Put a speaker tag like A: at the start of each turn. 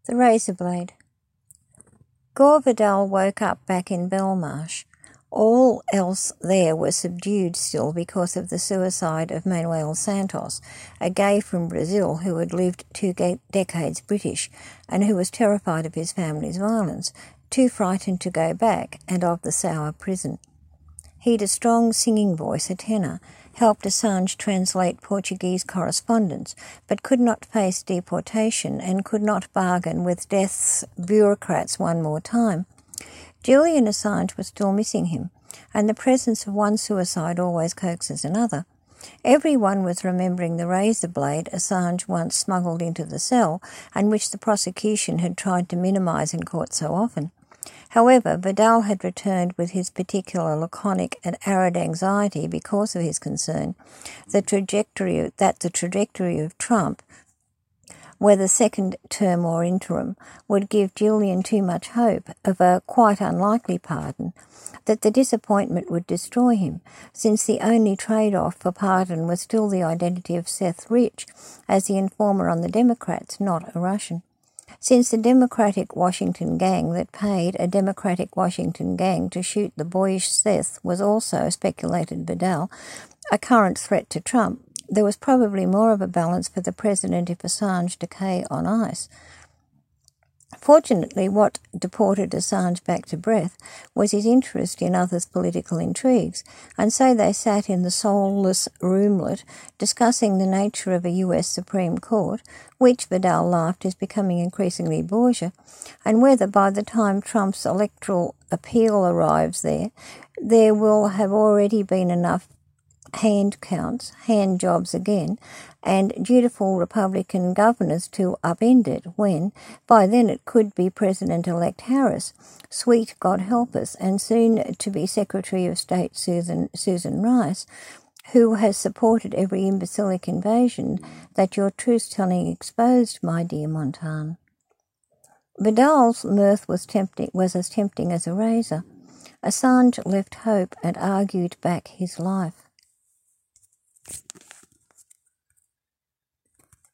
A: The Razor Blade. Gore Vidal woke up back in Belmarsh. All else there was subdued still because of the suicide of Manuel Santos, a gay from Brazil who had lived 2 decades British and who was terrified of his family's violence, too frightened to go back, and of the sour prison. He'd a strong singing voice, a tenor, helped Assange translate Portuguese correspondence, but could not face deportation and could not bargain with death's bureaucrats one more time. Julian Assange was still missing him, and the presence of one suicide always coaxes another. Everyone was remembering the razor blade Assange once smuggled into the cell, and which the prosecution had tried to minimise in court so often. However, Vidal had returned with his particular laconic and arid anxiety because of his concern that the trajectory of Trump, whether second term or interim, would give Julian too much hope of a quite unlikely pardon, that the disappointment would destroy him, since the only trade-off for pardon was still the identity of Seth Rich as the informer on the Democrats, not a Russian. Since the Democratic Washington gang that paid a Democratic Washington gang to shoot the boyish Seth was also, speculated Vidal, a current threat to Trump, there was probably more of a balance for the president if Assange decay on ice. Fortunately, what deported Assange back to breath was his interest in others' political intrigues, and so they sat in the soulless roomlet discussing the nature of a US Supreme Court, which, Vidal laughed, is becoming increasingly bourgeois, and whether by the time Trump's electoral appeal arrives there will have already been enough hand jobs again, and dutiful Republican governors to upend it when, by then it could be President-elect Harris, sweet God help us, and soon to be Secretary of State Susan Rice, who has supported every imbecilic invasion that your truth-telling exposed, my dear Montan. Vidal's mirth was as tempting as a razor. Assange left hope and argued back his life.